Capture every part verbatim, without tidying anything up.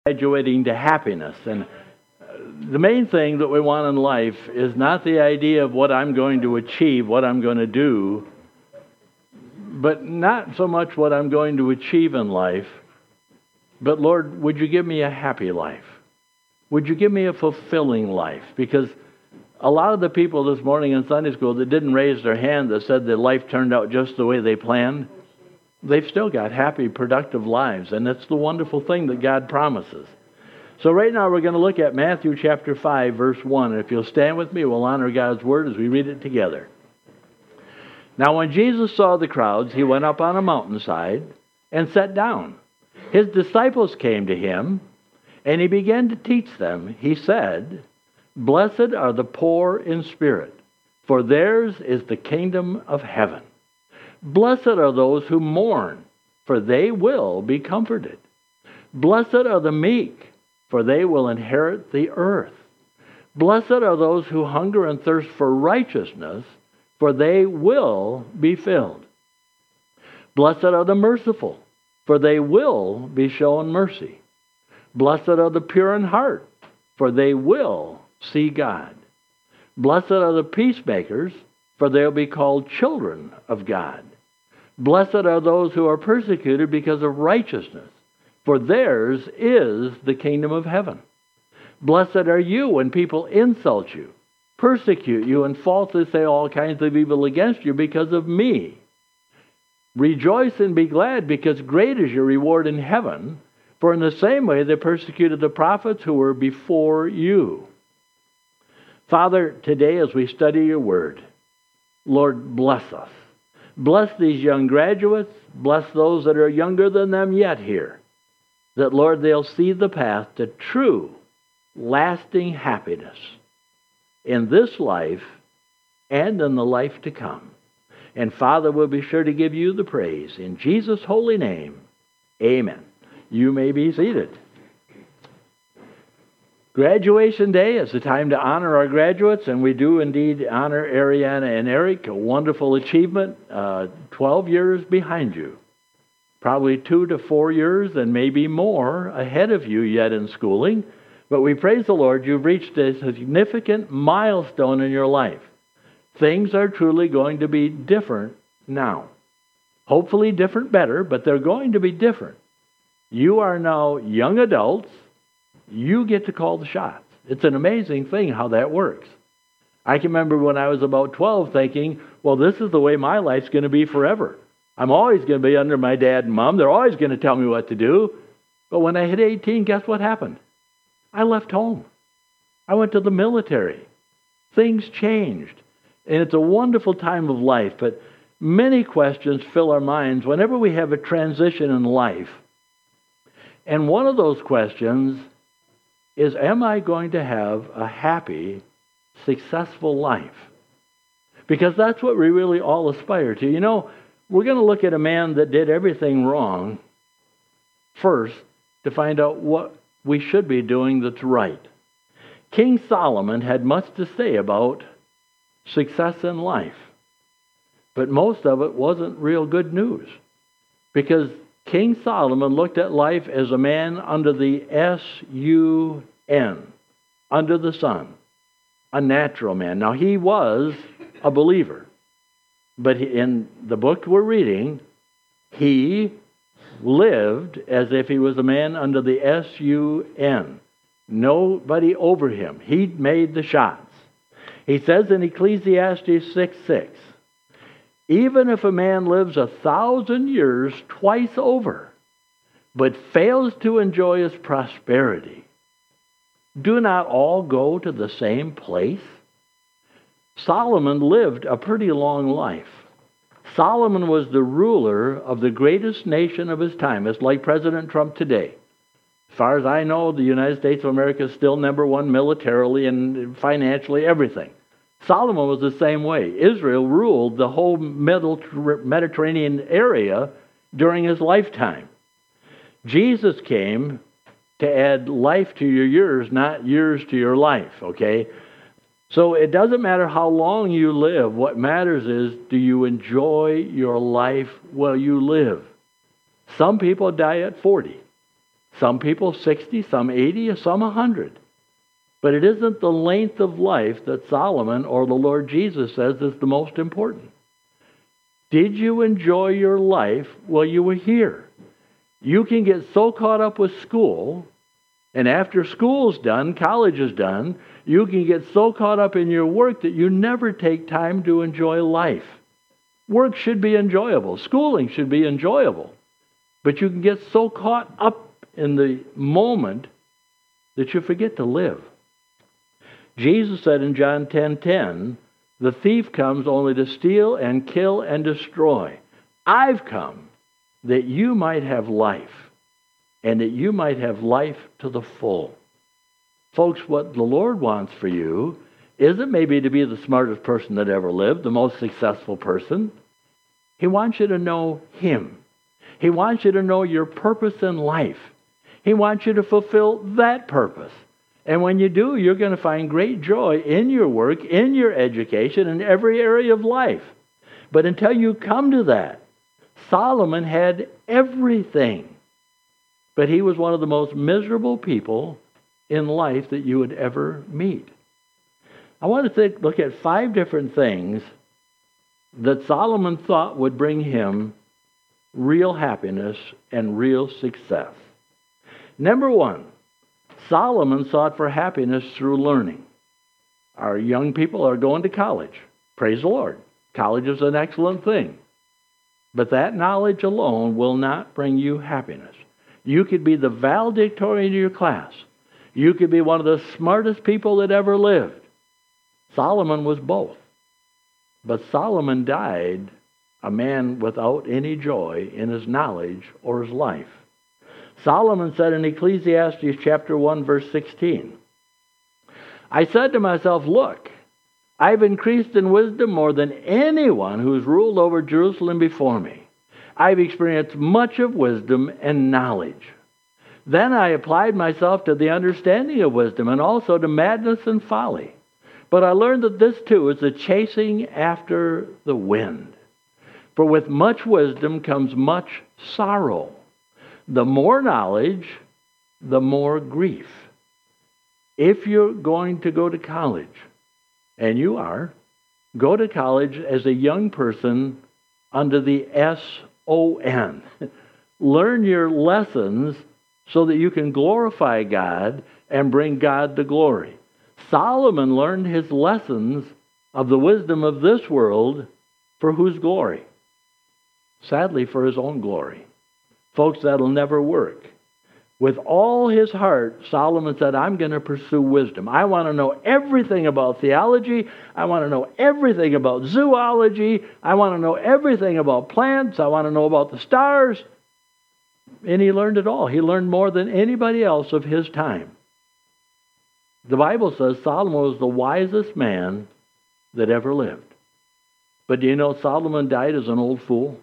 Graduating to happiness. And the main thing that we want in life is not the idea of what I'm going to achieve, what I'm going to do, but not so much what I'm going to achieve in life, but Lord, would you give me a happy life? Would you give me a fulfilling life? Because a lot of the people this morning in Sunday school that didn't raise their hand that said their life turned out just the way they planned, they've still got happy, productive lives, and that's the wonderful thing that God promises. So right now we're going to look at Matthew chapter five, verse one. And if you'll stand with me, we'll honor God's word as we read it together. Now when Jesus saw the crowds, he went up on a mountainside and sat down. His disciples came to him, and he began to teach them. He said, "Blessed are the poor in spirit, for theirs is the kingdom of heaven. Blessed are those who mourn, for they will be comforted. Blessed are the meek, for they will inherit the earth. Blessed are those who hunger and thirst for righteousness, for they will be filled. Blessed are the merciful, for they will be shown mercy. Blessed are the pure in heart, for they will see God. Blessed are the peacemakers, for they will be called children of God. Blessed are those who are persecuted because of righteousness, for theirs is the kingdom of heaven. Blessed are you when people insult you, persecute you, and falsely say all kinds of evil against you because of me. Rejoice and be glad, because great is your reward in heaven, for in the same way they persecuted the prophets who were before you." Father, today as we study your word, Lord, bless us. Bless these young graduates. Bless those that are younger than them yet here. That, Lord, they'll see the path to true, lasting happiness in this life and in the life to come. And Father, we'll be sure to give you the praise. In Jesus' holy name, amen. You may be seated. Graduation day is the time to honor our graduates, and we do indeed honor Ariana and Eric, a wonderful achievement, uh, twelve years behind you. Probably two to four years and maybe more ahead of you yet in schooling. But we praise the Lord, you've reached a significant milestone in your life. Things are truly going to be different now. Hopefully different better, but they're going to be different. You are now young adults. You get to call the shots. It's an amazing thing how that works. I can remember when I was about twelve thinking, well, this is the way my life's going to be forever. I'm always going to be under my dad and mom. They're always going to tell me what to do. But when I hit eighteen, guess what happened? I left home. I went to the military. Things changed. And it's a wonderful time of life. But many questions fill our minds whenever we have a transition in life. And one of those questions is, am I going to have a happy, successful life? Because that's what we really all aspire to. You know, we're going to look at a man that did everything wrong first to find out what we should be doing that's right. King Solomon had much to say about success in life, but most of it wasn't real good news, because King Solomon looked at life as a man under the S U N, under the sun, a natural man. Now, he was a believer, but in the book we're reading, he lived as if he was a man under the S U N. Nobody over him. He made the shots. He says in Ecclesiastes six six, even if a man lives a thousand years twice over, but fails to enjoy his prosperity, do not all go to the same place? Solomon lived a pretty long life. Solomon was the ruler of the greatest nation of his time. It's like President Trump today. As far as I know, the United States of America is still number one militarily and financially, everything. Solomon was the same way. Israel ruled the whole Mediterranean area during his lifetime. Jesus came to add life to your years, not years to your life, okay? So it doesn't matter how long you live. What matters is, do you enjoy your life while you live? Some people die at forty. Some people sixty, some eighty, some one hundred. But it isn't the length of life that Solomon or the Lord Jesus says is the most important. Did you enjoy your life while you were here? You can get so caught up with school, and after school's done, college is done, you can get so caught up in your work that you never take time to enjoy life. Work should be enjoyable. Schooling should be enjoyable. But you can get so caught up in the moment that you forget to live. Jesus said in John ten ten, the thief comes only to steal and kill and destroy. I've come that you might have life, and that you might have life to the full. Folks, what the Lord wants for you isn't maybe to be the smartest person that ever lived, the most successful person. He wants you to know Him. He wants you to know your purpose in life. He wants you to fulfill that purpose. And when you do, you're going to find great joy in your work, in your education, in every area of life. But until you come to that, Solomon had everything. But he was one of the most miserable people in life that you would ever meet. I want to think, look at five different things that Solomon thought would bring him real happiness and real success. Number one, Solomon sought for happiness through learning. Our young people are going to college. Praise the Lord. College is an excellent thing. But that knowledge alone will not bring you happiness. You could be the valedictorian of your class. You could be one of the smartest people that ever lived. Solomon was both. But Solomon died a man without any joy in his knowledge or his life. Solomon said in Ecclesiastes chapter one, verse sixteen, I said to myself, look, I've increased in wisdom more than anyone who's ruled over Jerusalem before me. I've experienced much of wisdom and knowledge. Then I applied myself to the understanding of wisdom and also to madness and folly. But I learned that this too is the chasing after the wind. For with much wisdom comes much sorrow. The more knowledge, the more grief. If you're going to go to college, and you are, go to college as a young person under the S O N. Learn your lessons so that you can glorify God and bring God the glory. Solomon learned his lessons of the wisdom of this world for whose glory? Sadly, for his own glory. Folks, that'll never work. With all his heart, Solomon said, I'm going to pursue wisdom. I want to know everything about theology. I want to know everything about zoology. I want to know everything about plants. I want to know about the stars. And he learned it all. He learned more than anybody else of his time. The Bible says Solomon was the wisest man that ever lived. But do you know Solomon died as an old fool?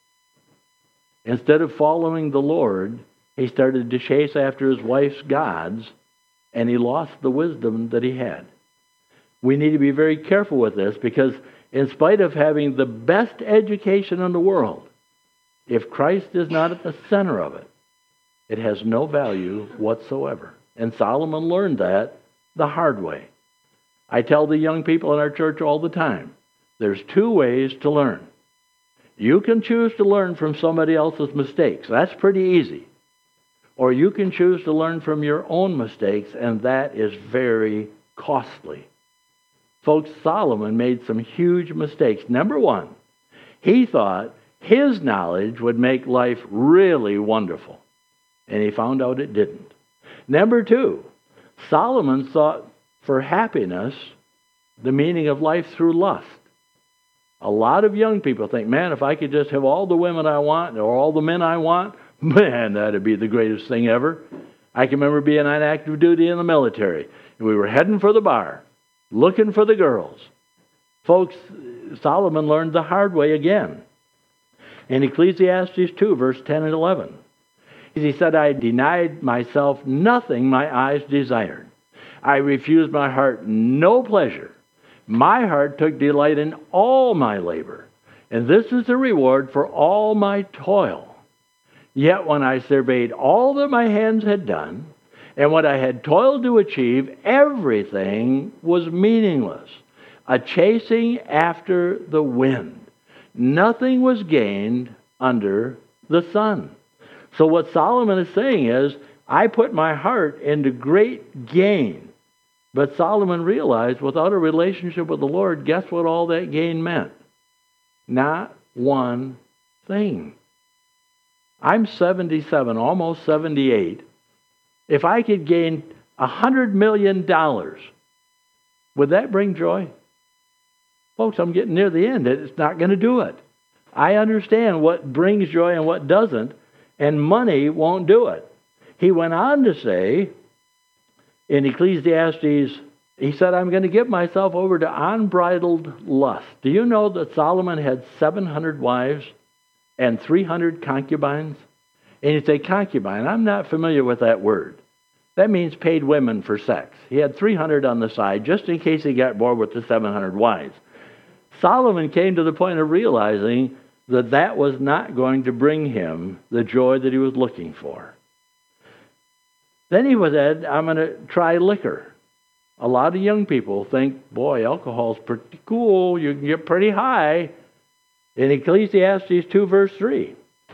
Instead of following the Lord, he started to chase after his wife's gods, and he lost the wisdom that he had. We need to be very careful with this, because in spite of having the best education in the world, if Christ is not at the center of it, it has no value whatsoever. And Solomon learned that the hard way. I tell the young people in our church all the time, there's two ways to learn. You can choose to learn from somebody else's mistakes. That's pretty easy. Or you can choose to learn from your own mistakes, and that is very costly. Folks, Solomon made some huge mistakes. Number one, he thought his knowledge would make life really wonderful, and he found out it didn't. Number two, Solomon sought for happiness, the meaning of life, through lust. A lot of young people think, man, if I could just have all the women I want or all the men I want, man, that'd be the greatest thing ever. I can remember being on active duty in the military. We were heading for the bar, looking for the girls. Folks, Solomon learned the hard way again. In Ecclesiastes two, verse ten and eleven, he said, I denied myself nothing my eyes desired. I refused my heart no pleasure. My heart took delight in all my labor, and this is the reward for all my toil. Yet when I surveyed all that my hands had done, and what I had toiled to achieve, everything was meaningless, a chasing after the wind. Nothing was gained under the sun. So what Solomon is saying is, I put my heart into great gain. But Solomon realized without a relationship with the Lord, guess what all that gain meant? Not one thing. I'm seventy-seven, almost seventy-eight. If I could gain one hundred million dollars, would that bring joy? Folks, I'm getting near the end. It's not going to do it. I understand what brings joy and what doesn't, and money won't do it. He went on to say, in Ecclesiastes, he said, I'm going to give myself over to unbridled lust. Do you know that Solomon had seven hundred wives and three hundred concubines? And you say concubine. I'm not familiar with that word. That means paid women for sex. He had three hundred on the side just in case he got bored with the seven hundred wives. Solomon came to the point of realizing that that was not going to bring him the joy that he was looking for. Then he said, I'm going to try liquor. A lot of young people think, boy, alcohol's pretty cool. You can get pretty high. In Ecclesiastes two, verse three,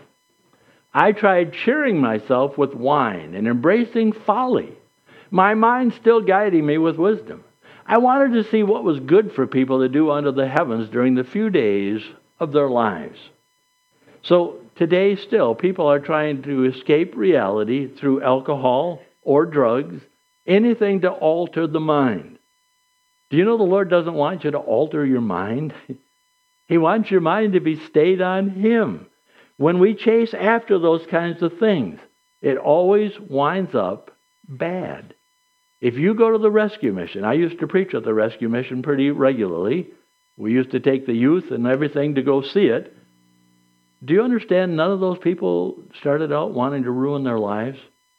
I tried cheering myself with wine and embracing folly, my mind still guiding me with wisdom. I wanted to see what was good for people to do under the heavens during the few days of their lives. So today still, people are trying to escape reality through alcohol or drugs, anything to alter the mind. Do you know the Lord doesn't want you to alter your mind? He wants your mind to be stayed on Him. When we chase after those kinds of things, it always winds up bad. If you go to the rescue mission, I used to preach at the rescue mission pretty regularly. We used to take the youth and everything to go see it. Do you understand none of those people started out wanting to ruin their lives?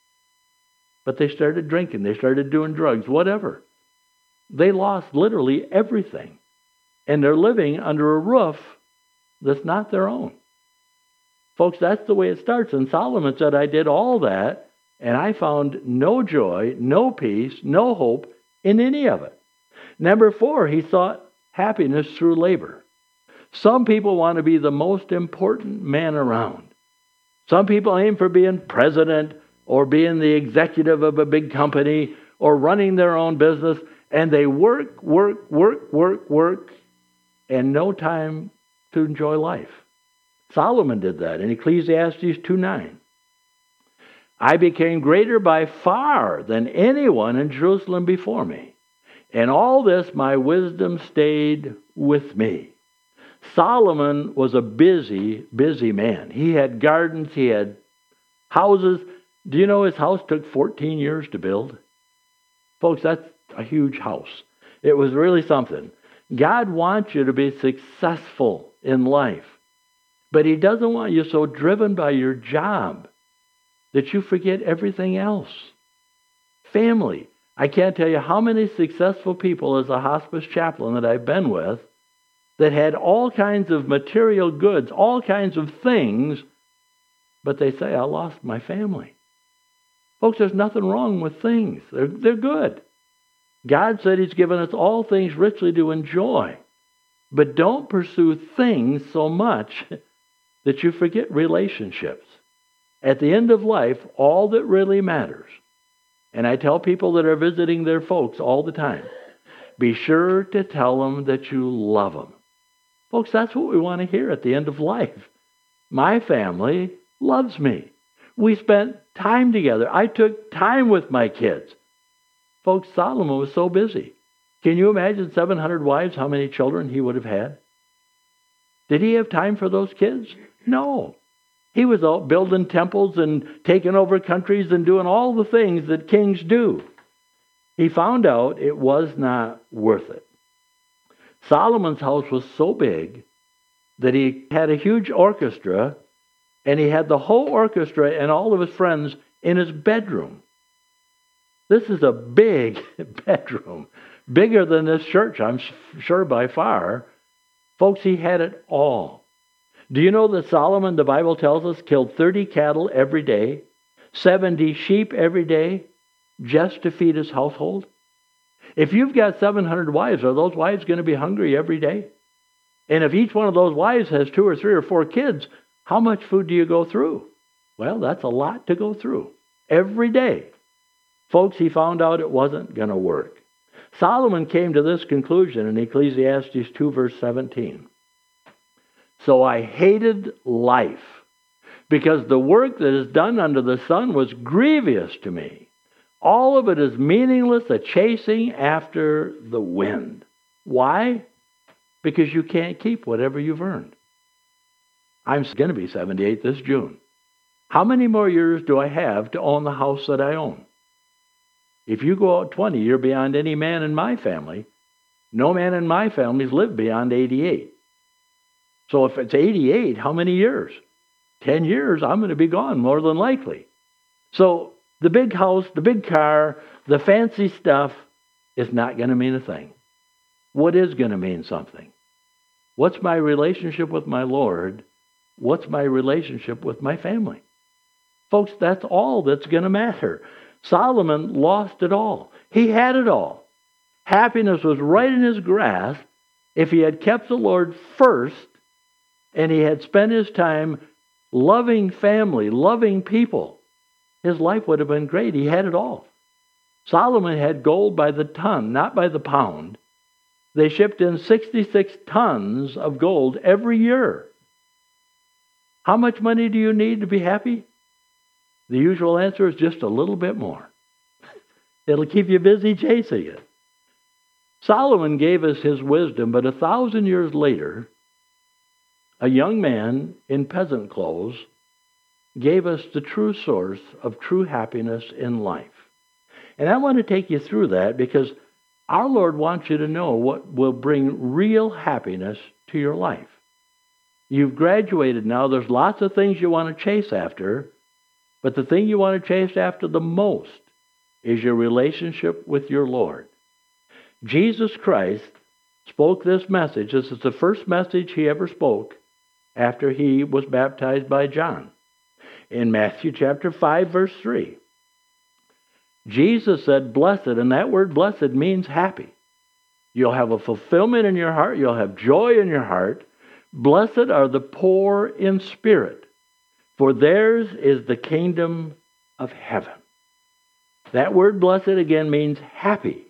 But they started drinking, they started doing drugs, whatever. They lost literally everything. And they're living under a roof that's not their own. Folks, that's the way it starts. And Solomon said, I did all that, and I found no joy, no peace, no hope in any of it. Number four, he sought happiness through labor. Some people want to be the most important man around. Some people aim for being president or being the executive of a big company or running their own business, and they work, work, work, work, work, and no time to enjoy life. Solomon did that in Ecclesiastes two nine. I became greater by far than anyone in Jerusalem before me. In all this my wisdom stayed with me. Solomon was a busy, busy man. He had gardens, he had houses. Do you know his house took fourteen years to build? Folks, that's a huge house. It was really something. God wants you to be successful in life, but He doesn't want you so driven by your job that you forget everything else. Family. I can't tell you how many successful people as a hospice chaplain that I've been with that had all kinds of material goods, all kinds of things, but they say, I lost my family. Folks, there's nothing wrong with things. They're, they're good. God said He's given us all things richly to enjoy. But don't pursue things so much that you forget relationships. At the end of life, all that really matters, and I tell people that are visiting their folks all the time, be sure to tell them that you love them. Folks, that's what we want to hear at the end of life. My family loves me. We spent time together. I took time with my kids. Folks, Solomon was so busy. Can you imagine seven hundred wives, how many children he would have had? Did he have time for those kids? No. He was out building temples and taking over countries and doing all the things that kings do. He found out it was not worth it. Solomon's house was so big that he had a huge orchestra, and he had the whole orchestra and all of his friends in his bedroom. This is a big bedroom, bigger than this church, I'm sure by far. Folks, he had it all. Do you know that Solomon, the Bible tells us, killed thirty cattle every day, seventy sheep every day, just to feed his household? If you've got seven hundred wives, are those wives going to be hungry every day? And if each one of those wives has two or three or four kids, how much food do you go through? Well, that's a lot to go through every day. Folks, he found out it wasn't going to work. Solomon came to this conclusion in Ecclesiastes two, verse seventeen. So I hated life, because the work that is done under the sun was grievous to me. All of it is meaningless, a chasing after the wind. Why? Because you can't keep whatever you've earned. I'm going to be seventy-eight this June. How many more years do I have to own the house that I own? If you go out twenty, you're beyond any man in my family. No man in my family's lived beyond eighty-eight. So if it's eighty-eight, how many years? Ten years, I'm going to be gone, more than likely. So the big house, the big car, the fancy stuff is not going to mean a thing. What is going to mean something? What's my relationship with my Lord? What's my relationship with my family? Folks, that's all that's going to matter. Solomon lost it all. He had it all. Happiness was right in his grasp if he had kept the Lord first and he had spent his time loving family, loving people. His life would have been great. He had it all. Solomon had gold by the ton, not by the pound. They shipped in sixty-six tons of gold every year. How much money do you need to be happy? The usual answer is just a little bit more. It'll keep you busy chasing it. Solomon gave us his wisdom, but a thousand years later, a young man in peasant clothes gave us the true source of true happiness in life. And I want to take you through that because our Lord wants you to know what will bring real happiness to your life. You've graduated now. There's lots of things you want to chase after, but the thing you want to chase after the most is your relationship with your Lord. Jesus Christ spoke this message. This is the first message he ever spoke after he was baptized by John. In Matthew chapter five, verse three, Jesus said, blessed, and that word blessed means happy. You'll have a fulfillment in your heart. You'll have joy in your heart. Blessed are the poor in spirit, for theirs is the kingdom of heaven. That word blessed again means happy.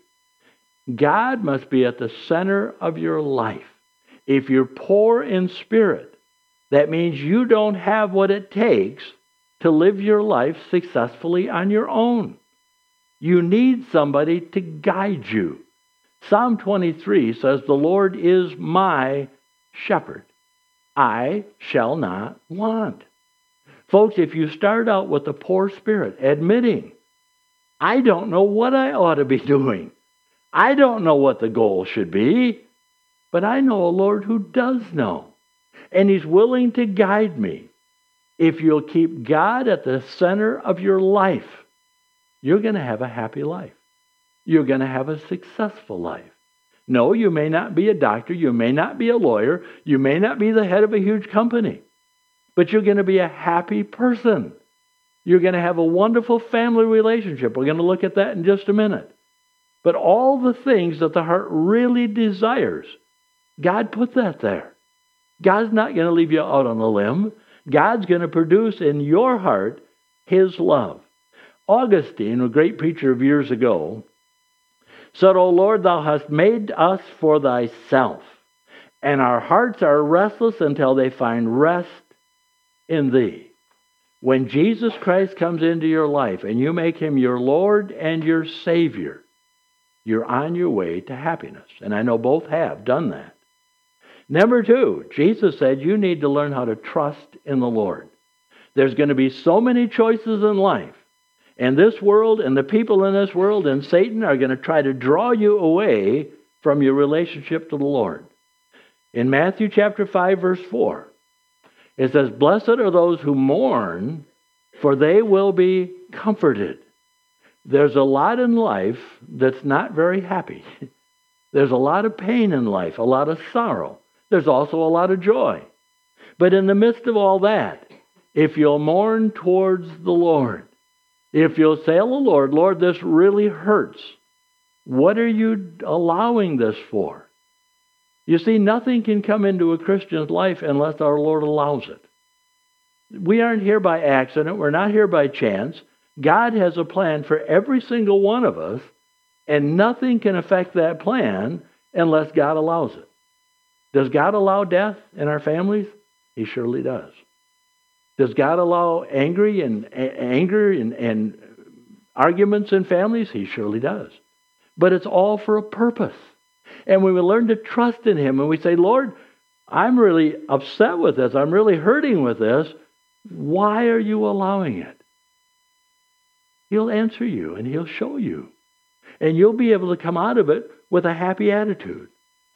God must be at the center of your life. If you're poor in spirit, that means you don't have what it takes to live your life successfully on your own. You need somebody to guide you. Psalm twenty-three says, the Lord is my shepherd. I shall not want. Folks, if you start out with a poor spirit, admitting, I don't know what I ought to be doing. I don't know what the goal should be, but I know a Lord who does know. And he's willing to guide me. If you'll keep God at the center of your life, you're going to have a happy life. You're going to have a successful life. No, you may not be a doctor. You may not be a lawyer. You may not be the head of a huge company. But you're going to be a happy person. You're going to have a wonderful family relationship. We're going to look at that in just a minute. But all the things that the heart really desires, God put that there. God's not going to leave you out on a limb. God's going to produce in your heart his love. Augustine, a great preacher of years ago, said, O Lord, thou hast made us for thyself, and our hearts are restless until they find rest in thee. When Jesus Christ comes into your life and you make him your Lord and your Savior, you're on your way to happiness. And I know both have done that. Number two, Jesus said you need to learn how to trust in the Lord. There's going to be so many choices in life. And this world and the people in this world and Satan are going to try to draw you away from your relationship to the Lord. In Matthew chapter five, verse four, it says, blessed are those who mourn, for they will be comforted. There's a lot in life that's not very happy. There's a lot of pain in life, a lot of sorrow. There's also a lot of joy. But in the midst of all that, if you'll mourn towards the Lord, if you'll say, oh Lord, Lord, this really hurts. What are you allowing this for? You see, nothing can come into a Christian's life unless our Lord allows it. We aren't here by accident. We're not here by chance. God has a plan for every single one of us, and nothing can affect that plan unless God allows it. Does God allow death in our families? He surely does. Does God allow angry and a- anger and, and arguments in families? He surely does. But it's all for a purpose. And when we learn to trust in Him and we say, Lord, I'm really upset with this. I'm really hurting with this. Why are you allowing it? He'll answer you and He'll show you. And you'll be able to come out of it with a happy attitude.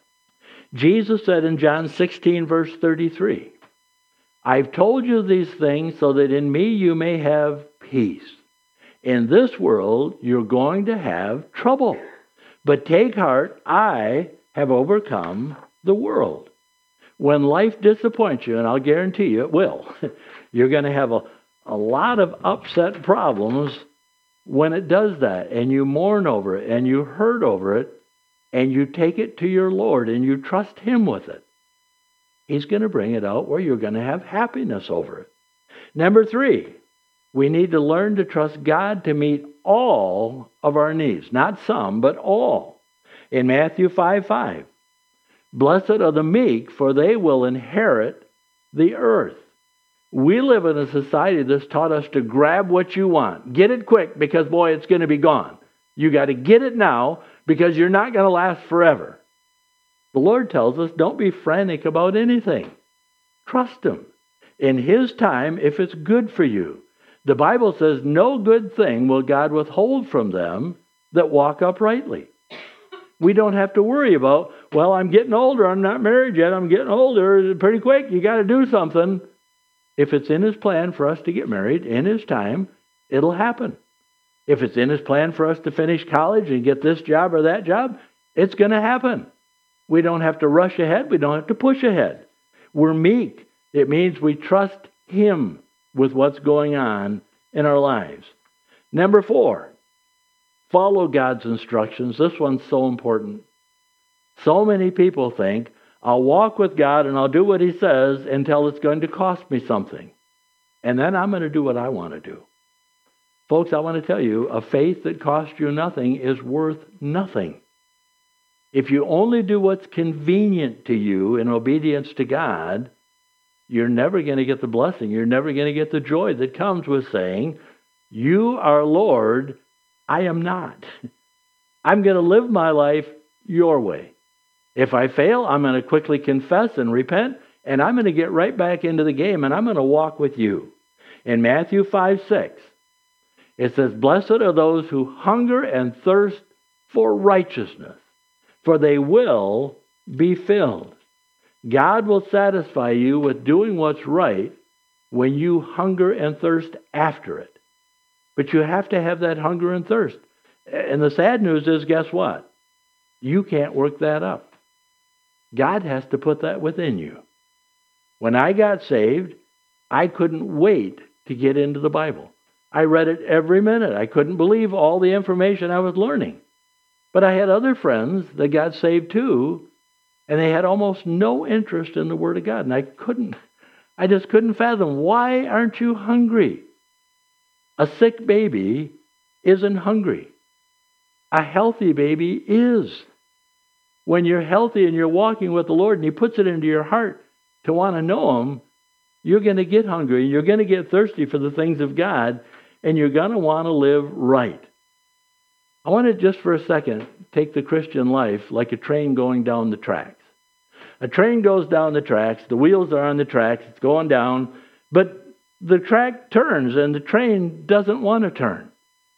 Jesus said in John sixteen, verse thirty-three, I've told you these things so that in me you may have peace. In this world you're going to have trouble. But take heart, I have overcome the world. When life disappoints you, and I'll guarantee you it will, you're going to have a, a lot of upset problems when it does that. And you mourn over it, and you hurt over it, and you take it to your Lord, and you trust Him with it. He's going to bring it out where you're going to have happiness over it. Number three, we need to learn to trust God to meet all of our needs. Not some, but all. In Matthew five five, blessed are the meek, for they will inherit the earth. We live in a society that's taught us to grab what you want. Get it quick because, boy, it's going to be gone. You got to get it now because you're not going to last forever. The Lord tells us, don't be frantic about anything. Trust Him. In His time, if it's good for you. The Bible says, no good thing will God withhold from them that walk uprightly. We don't have to worry about, well, I'm getting older, I'm not married yet, I'm getting older, pretty quick, you got to do something. If it's in His plan for us to get married, in His time, it'll happen. If it's in His plan for us to finish college and get this job or that job, it's going to happen. We don't have to rush ahead. We don't have to push ahead. We're meek. It means we trust Him with what's going on in our lives. Number four, follow God's instructions. This one's so important. So many people think, I'll walk with God and I'll do what He says until it's going to cost me something. And then I'm going to do what I want to do. Folks, I want to tell you, a faith that costs you nothing is worth nothing. If you only do what's convenient to you in obedience to God, you're never going to get the blessing. You're never going to get the joy that comes with saying, you are Lord, I am not. I'm going to live my life your way. If I fail, I'm going to quickly confess and repent, and I'm going to get right back into the game, and I'm going to walk with you. In Matthew five six, it says, blessed are those who hunger and thirst for righteousness, for they will be filled. God will satisfy you with doing what's right when you hunger and thirst after it. But you have to have that hunger and thirst. And the sad news is, guess what? You can't work that up. God has to put that within you. When I got saved, I couldn't wait to get into the Bible. I read it every minute. I couldn't believe all the information I was learning. But I had other friends that got saved too, and they had almost no interest in the Word of God. And I couldn't, I just couldn't fathom, why aren't you hungry? A sick baby isn't hungry. A healthy baby is. When you're healthy and you're walking with the Lord and He puts it into your heart to want to know Him, you're going to get hungry. You're going to get thirsty for the things of God, and you're going to want to live right. I want to just for a second take the Christian life like a train going down the tracks. A train goes down the tracks, the wheels are on the tracks, it's going down, but the track turns and the train doesn't want to turn.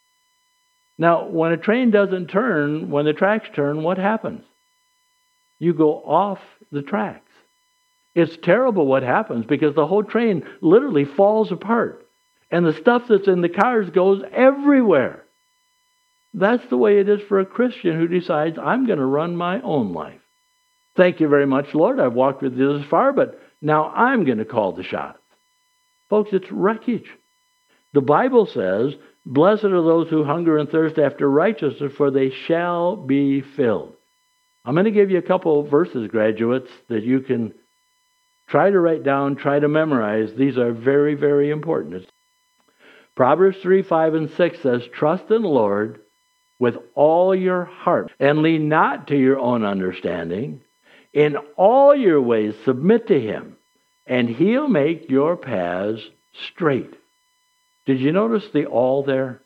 Now, when a train doesn't turn, when the tracks turn, what happens? You go off the tracks. It's terrible what happens because the whole train literally falls apart. And the stuff that's in the cars goes everywhere. That's the way it is for a Christian who decides, I'm going to run my own life. Thank you very much, Lord. I've walked with you this far, but Now I'm going to call the shots. Folks, it's wreckage. The Bible says, blessed are those who hunger and thirst after righteousness, for they shall be filled. I'm going to give you a couple of verses, graduates, that you can try to write down, try to memorize. These are very, very important. It's Proverbs three, five, and six says, trust in the Lord with all your heart, and lean not to your own understanding. In all your ways submit to him, and he'll make your paths straight. Did you notice the all there?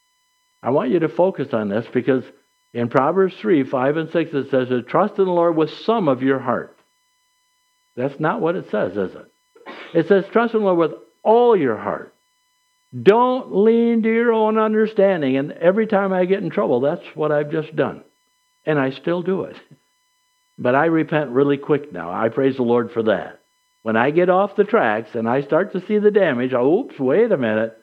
I want you to focus on this, because in Proverbs three, five, and six it says, trust in the Lord with some of your heart. That's not what it says, is it? It says, trust in the Lord with all your heart. Don't lean to your own understanding. And every time I get in trouble, that's what I've just done. And I still do it. But I repent really quick now. I praise the Lord for that. When I get off the tracks and I start to see the damage, oh, oops, wait a minute.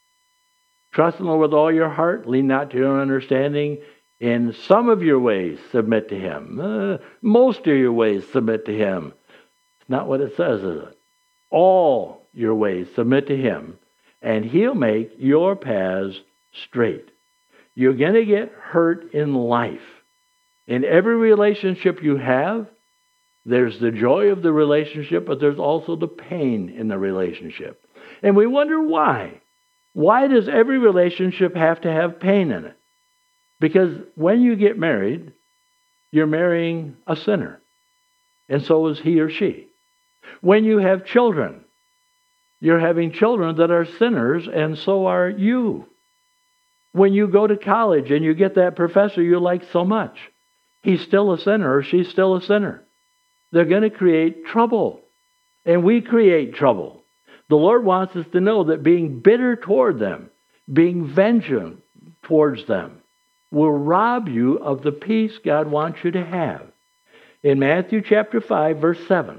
Trust in the Lord with all your heart. Lean not to your own understanding. In some of your ways, submit to him. Uh, most of your ways, submit to him. It's not what it says, is it? All your ways, submit to him. And he'll make your paths straight. You're going to get hurt in life. In every relationship you have, there's the joy of the relationship, but there's also the pain in the relationship. And we wonder why. Why does every relationship have to have pain in it? Because when you get married, you're marrying a sinner. And so is he or she. When you have children, you're having children that are sinners, and so are you. When you go to college and you get that professor you like so much, he's still a sinner or she's still a sinner. They're going to create trouble. And we create trouble. The Lord wants us to know that being bitter toward them, being vengeful towards them, will rob you of the peace God wants you to have. In Matthew chapter five, verse seven,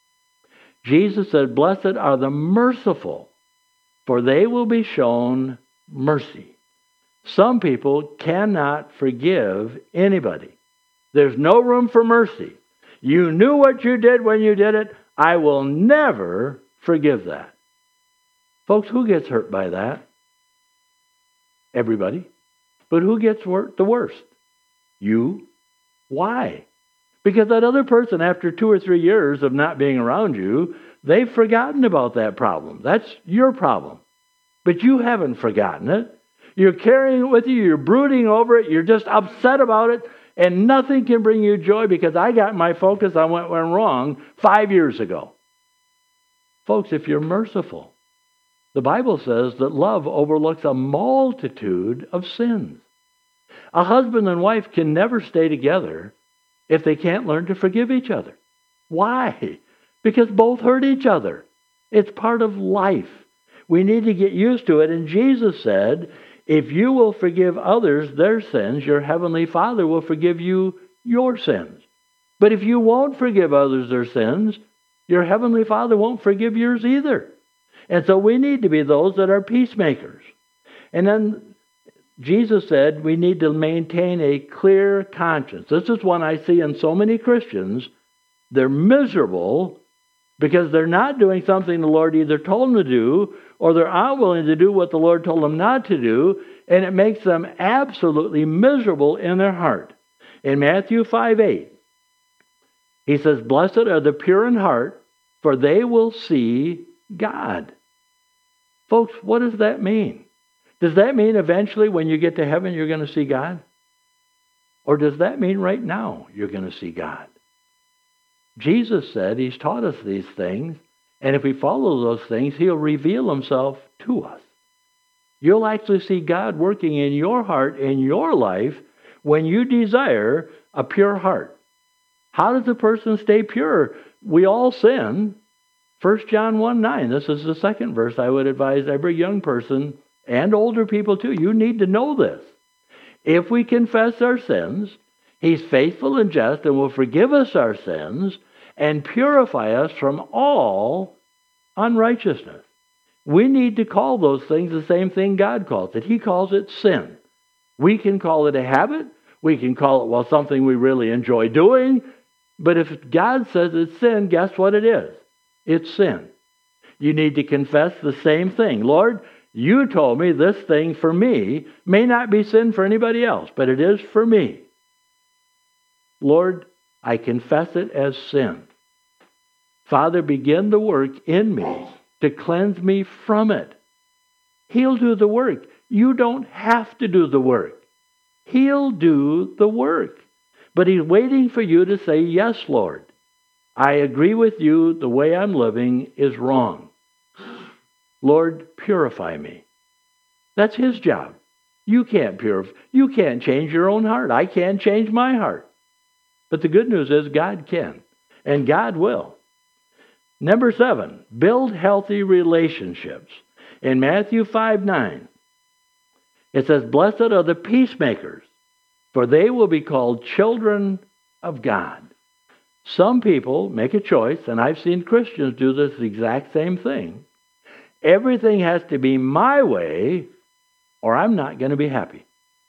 Jesus said, blessed are the merciful, for they will be shown mercy. Some people cannot forgive anybody. There's no room for mercy. You knew what you did when you did it. I will never forgive that. Folks, who gets hurt by that? Everybody. But who gets the worst? You. Why? Because that other person, after two or three years of not being around you, they've forgotten about that problem. That's your problem. But you haven't forgotten it. You're carrying it with you. You're brooding over it. You're just upset about it. And nothing can bring you joy because I got my focus on what went wrong five years ago. Folks, if you're merciful, the Bible says that love overlooks a multitude of sins. A husband and wife can never stay together if they can't learn to forgive each other. Why? Because both hurt each other. It's part of life. We need to get used to it. And Jesus said, if you will forgive others their sins, your heavenly Father will forgive you your sins. But if you won't forgive others their sins, your heavenly Father won't forgive yours either. And so we need to be those that are peacemakers. And then Jesus said we need to maintain a clear conscience. This is one I see in so many Christians. They're miserable because they're not doing something the Lord either told them to do, or they're unwilling to do what the Lord told them not to do, and it makes them absolutely miserable in their heart. In Matthew five eight, he says, blessed are the pure in heart, for they will see God. Folks, what does that mean? Does that mean eventually when you get to heaven you're going to see God? Or does that mean right now you're going to see God? Jesus said he's taught us these things, and if we follow those things, he'll reveal himself to us. You'll actually see God working in your heart, in your life, when you desire a pure heart. How does a person stay pure? We all sin. First John one nine, this is the second verse I would advise every young person and older people too. You need to know this. If we confess our sins, he's faithful and just and will forgive us our sins and purify us from all unrighteousness. We need to call those things the same thing God calls it. He calls it sin. We can call it a habit. We can call it, well, something we really enjoy doing. But if God says it's sin, guess what it is? It's sin. You need to confess the same thing. Lord, you told me this thing for me may not be sin for anybody else, but it is for me. Lord, I confess it as sin. Father, begin the work in me to cleanse me from it. He'll do the work. You don't have to do the work. He'll do the work. But He's waiting for you to say, yes, Lord. I agree with you. The way I'm living is wrong. Lord, purify me. That's His job. You can't purify. You can't change your own heart. I can't change my heart. But the good news is God can. And God will. Number seven, build healthy relationships. In Matthew five nine, it says, blessed are the peacemakers, for they will be called children of God. Some people make a choice, and I've seen Christians do this exact same thing. Everything has to be my way, or I'm not going to be happy.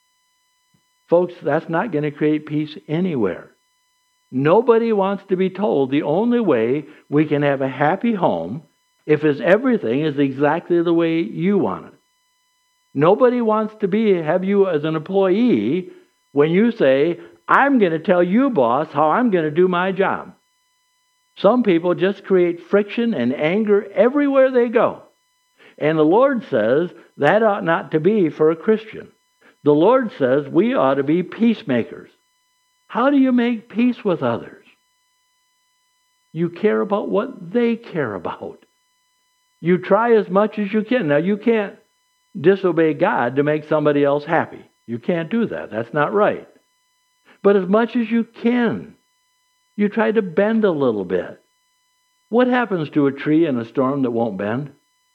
Folks, that's not going to create peace anywhere. Nobody wants to be told the only way we can have a happy home if it's everything is exactly the way you want it. Nobody wants to be have you as an employee when you say, I'm going to tell you, boss, how I'm going to do my job. Some people just create friction and anger everywhere they go. And the Lord says that ought not to be for a Christian. The Lord says we ought to be peacemakers. How do you make peace with others? You care about what they care about. You try as much as you can. Now, you can't disobey God to make somebody else happy. You can't do that. That's not right. But as much as you can, you try to bend a little bit. What happens to a tree in a storm that won't bend?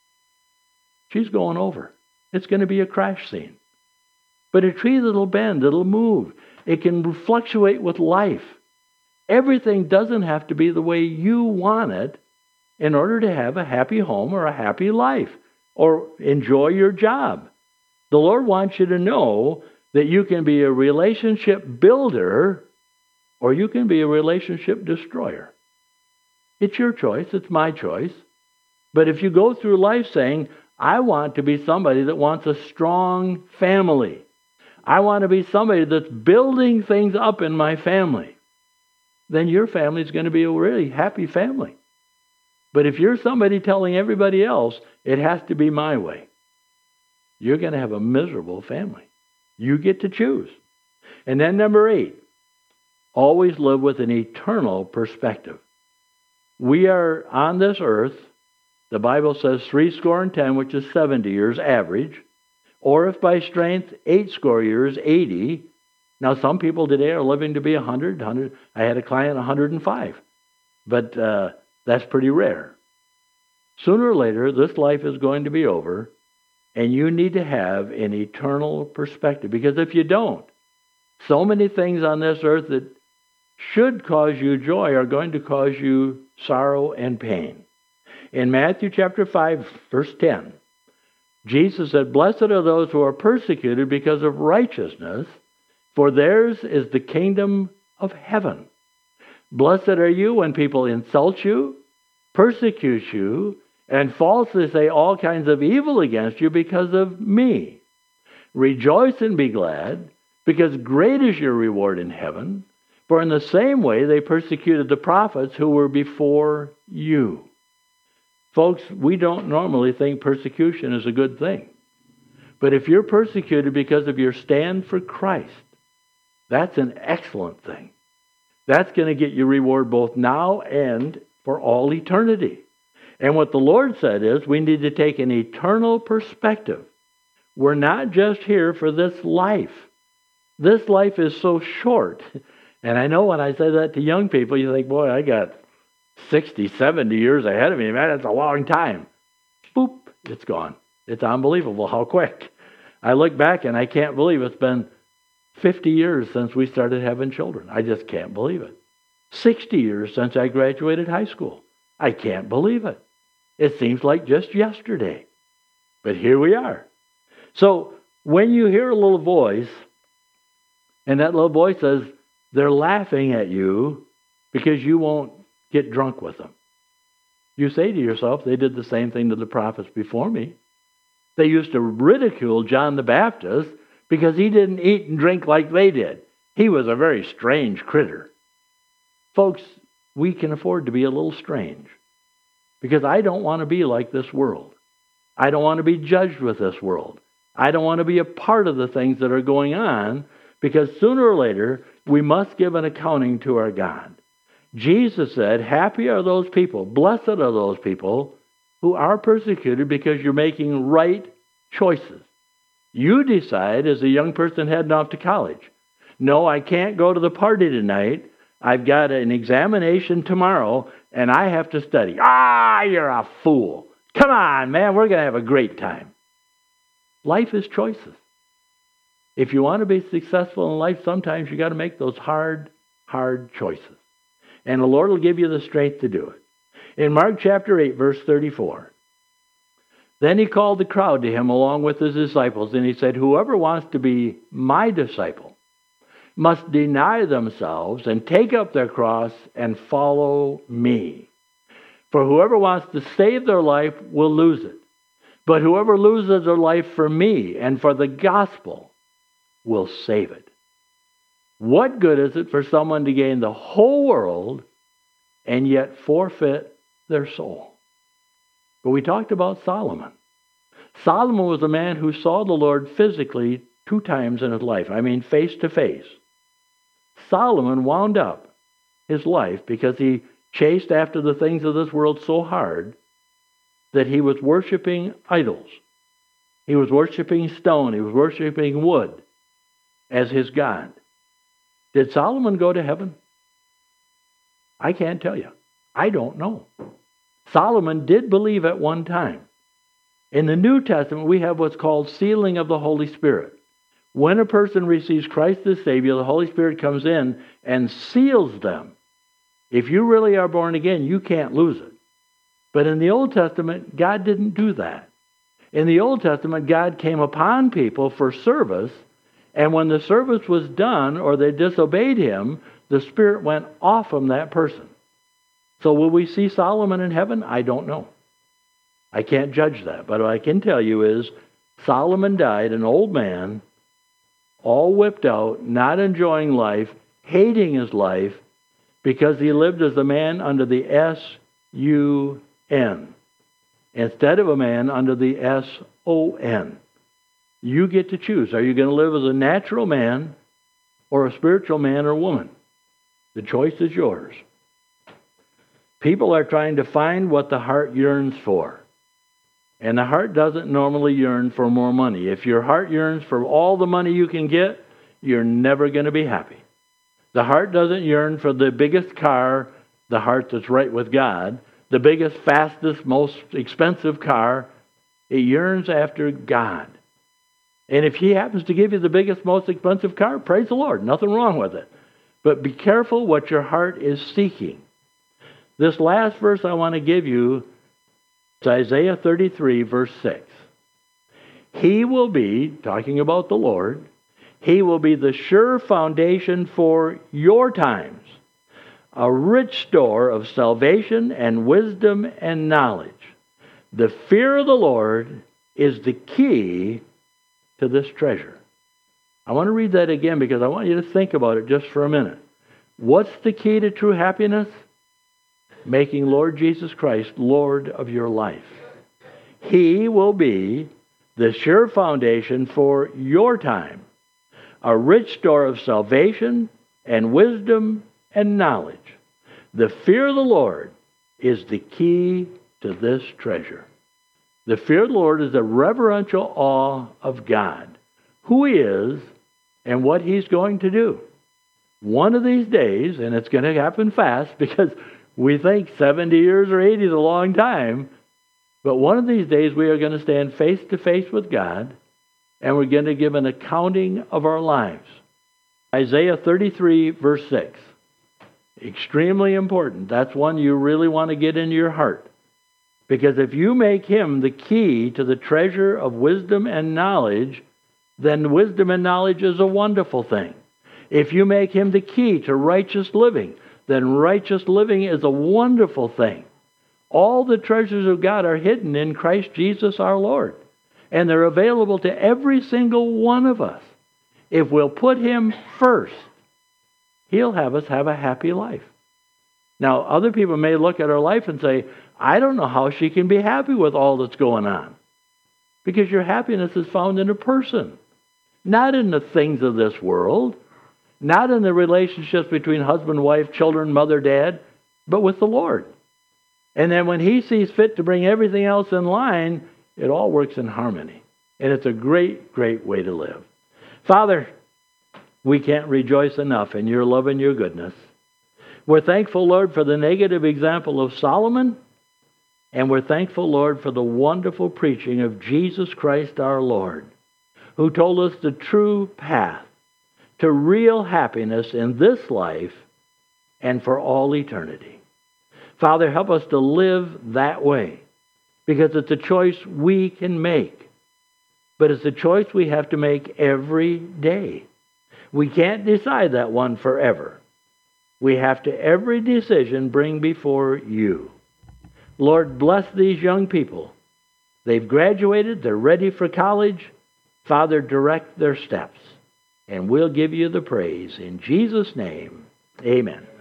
She's going over. It's going to be a crash scene. But a tree that'll bend, it'll move. It can fluctuate with life. Everything doesn't have to be the way you want it in order to have a happy home or a happy life or enjoy your job. The Lord wants you to know that you can be a relationship builder or you can be a relationship destroyer. It's your choice. It's my choice. But if you go through life saying, I want to be somebody that wants a strong family. I want to be somebody that's building things up in my family. Then your family is going to be a really happy family. But if you're somebody telling everybody else, it has to be my way, you're going to have a miserable family. You get to choose. And then number eight, always live with an eternal perspective. We are on this earth, the Bible says three score and ten, which is seventy years average. Or if by strength, eight score years, eighty. Now, some people today are living to be one hundred, one hundred. I had a client one hundred five. But uh, that's pretty rare. Sooner or later, this life is going to be over, and you need to have an eternal perspective. Because if you don't, so many things on this earth that should cause you joy are going to cause you sorrow and pain. In Matthew chapter five, verse ten, Jesus said, blessed are those who are persecuted because of righteousness, for theirs is the kingdom of heaven. Blessed are you when people insult you, persecute you, and falsely say all kinds of evil against you because of me. Rejoice and be glad, because great is your reward in heaven. For in the same way they persecuted the prophets who were before you. Folks, we don't normally think persecution is a good thing. But if you're persecuted because of your stand for Christ, that's an excellent thing. That's going to get you reward both now and for all eternity. And what the Lord said is we need to take an eternal perspective. We're not just here for this life. This life is so short. And I know when I say that to young people, you think, boy, I got sixty, seventy years ahead of me. Man, that's a long time. Boop, it's gone. It's unbelievable how quick. I look back and I can't believe it's been fifty years since we started having children. I just can't believe it. sixty years since I graduated high school. I can't believe it. It seems like just yesterday. But here we are. So when you hear a little voice, and that little voice says, they're laughing at you because you won't get drunk with them. You say to yourself, they did the same thing to the prophets before me. They used to ridicule John the Baptist because he didn't eat and drink like they did. He was a very strange critter. Folks, we can afford to be a little strange because I don't want to be like this world. I don't want to be judged with this world. I don't want to be a part of the things that are going on because sooner or later we must give an accounting to our God. Jesus said, happy are those people, blessed are those people who are persecuted because you're making right choices. You decide as a young person heading off to college, no, I can't go to the party tonight. I've got an examination tomorrow and I have to study. Ah, you're a fool. Come on, man, we're going to have a great time. Life is choices. If you want to be successful in life, sometimes you got to make those hard, hard choices. And the Lord will give you the strength to do it. In Mark chapter eight, verse thirty-four, then he called the crowd to him along with his disciples, and he said, whoever wants to be my disciple must deny themselves and take up their cross and follow me. For whoever wants to save their life will lose it. But whoever loses their life for me and for the gospel will save it. What good is it for someone to gain the whole world and yet forfeit their soul? But we talked about Solomon. Solomon was a man who saw the Lord physically two times in his life. I mean, face to face. Solomon wound up his life because he chased after the things of this world so hard that he was worshiping idols. He was worshiping stone. He was worshiping wood as his God. Did Solomon go to heaven? I can't tell you. I don't know. Solomon did believe at one time. In the New Testament, we have what's called sealing of the Holy Spirit. When a person receives Christ as Savior, the Holy Spirit comes in and seals them. If you really are born again, you can't lose it. But in the Old Testament, God didn't do that. In the Old Testament, God came upon people for service, and when the service was done or they disobeyed him, the Spirit went off from that person. So will we see Solomon in heaven? I don't know. I can't judge that. But what I can tell you is Solomon died an old man, all whipped out, not enjoying life, hating his life, because he lived as a man under the S U N instead of a man under the S O N. You get to choose. Are you going to live as a natural man or a spiritual man or woman? The choice is yours. People are trying to find what the heart yearns for. And the heart doesn't normally yearn for more money. If your heart yearns for all the money you can get, you're never going to be happy. The heart doesn't yearn for the biggest car, the heart that's right with God, the biggest, fastest, most expensive car. It yearns after God. And if he happens to give you the biggest, most expensive car, praise the Lord. Nothing wrong with it. But be careful what your heart is seeking. This last verse I want to give you is Isaiah thirty-three, verse six. He will be, talking about the Lord, he will be the sure foundation for your times, a rich store of salvation and wisdom and knowledge. The fear of the Lord is the key to this treasure. I want to read that again because I want you to think about it just for a minute. What's the key to true happiness? Making Lord Jesus Christ Lord of your life. He will be the sure foundation for your time, a rich store of salvation and wisdom and knowledge. The fear of the Lord is the key to this treasure. The fear of the Lord is a reverential awe of God, who he is and what he's going to do. One of these days, and it's going to happen fast because we think seventy years or eighty is a long time, but one of these days we are going to stand face to face with God and we're going to give an accounting of our lives. Isaiah thirty-three, verse six. Extremely important. That's one you really want to get into your heart. Because if you make him the key to the treasure of wisdom and knowledge, then wisdom and knowledge is a wonderful thing. If you make him the key to righteous living, then righteous living is a wonderful thing. All the treasures of God are hidden in Christ Jesus our Lord. And they're available to every single one of us. If we'll put Him first, He'll have us have a happy life. Now, other people may look at our life and say, I don't know how she can be happy with all that's going on. Because your happiness is found in a person, not in the things of this world, not in the relationships between husband, wife, children, mother, dad, but with the Lord. And then when He sees fit to bring everything else in line, it all works in harmony. And it's a great, great way to live. Father, we can't rejoice enough in Your love and Your goodness. We're thankful, Lord, for the negative example of Solomon. And we're thankful, Lord, for the wonderful preaching of Jesus Christ our Lord, who told us the true path to real happiness in this life and for all eternity. Father, help us to live that way, because it's a choice we can make. But it's a choice we have to make every day. We can't decide that one forever. We have to, every decision, bring before You. Lord, bless these young people. They've graduated. They're ready for college. Father, direct their steps. And we'll give You the praise. In Jesus' name, amen.